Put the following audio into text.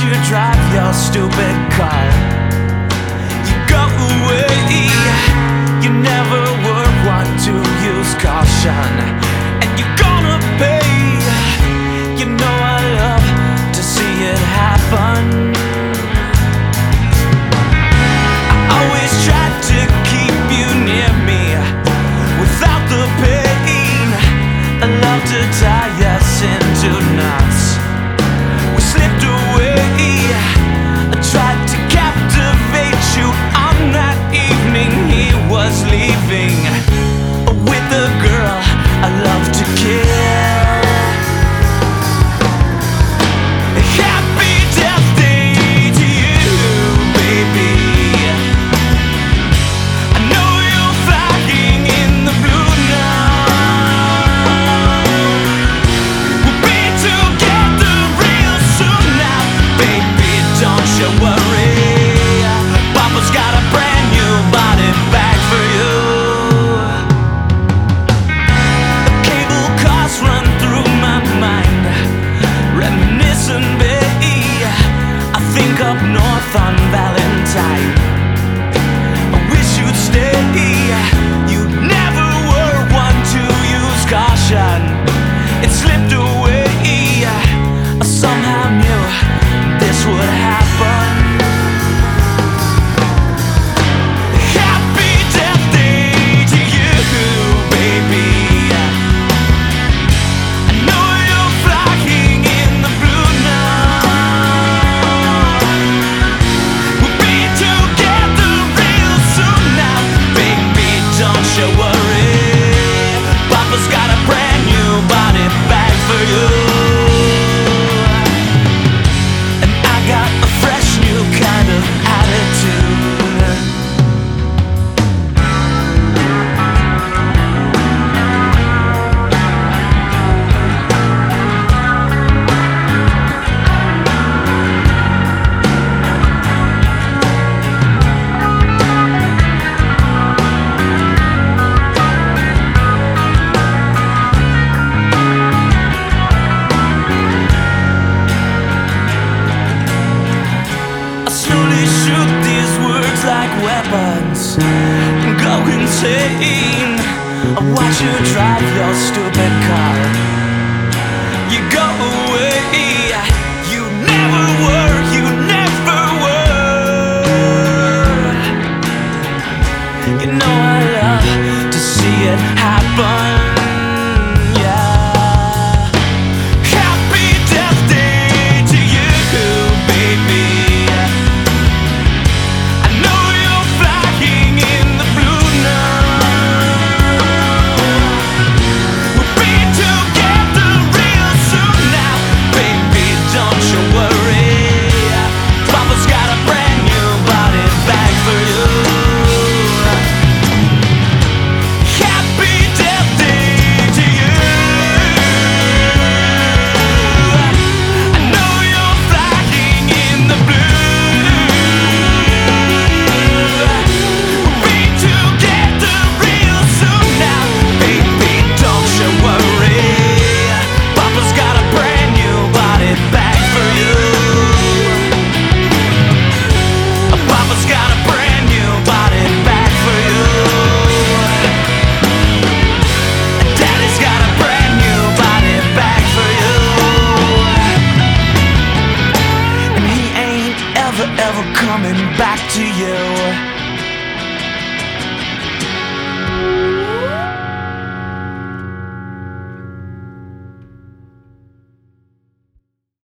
you drive your stupid car. You go away, you never would want to use caution, and you're gonna pay. You know I love to see it happen. I always tried to keep you near me without the pain. I love to tie us into knots. We slipped away. I tried to captivate you on that evening. He was leaving with the girl I love to kill. Happy death day to you, baby. I know you're flying in the blue now. We'll be together real soon now, baby, don't you worry. Papa's got a brand new body bag for you. Cable cars run through my mind, reminiscing, baby. I think up north on Valentine. I wish you'd stay. You never were one to use caution. It slipped away. I somehow knew this would happen. Happy death day to you, baby. I know you're flying in the blue now. We'll be together real soon now, baby, don't you worry. Papa's got a brand new body bag for you, and I got a fresh new kind of attitude. I slowly shoot these words like weapons and go insane. I watch you drive your stupid car. You go away. You never were, you never were. You know I love to see it happen. Yeah. Happy death day to you, baby. I know you're flying in the blue now. We'll be together real soon now, baby, don't you worry. Papa's got a brand new body bag for you. Happy death day to you. I know you're flying in the blue. We'll be together real soon now, baby, don't you worry. Papa's got a brand new body bag for you. Papa's got a brand new body bag for you. Daddy's got a brand new body bag for you. And he ain't ever coming back to you.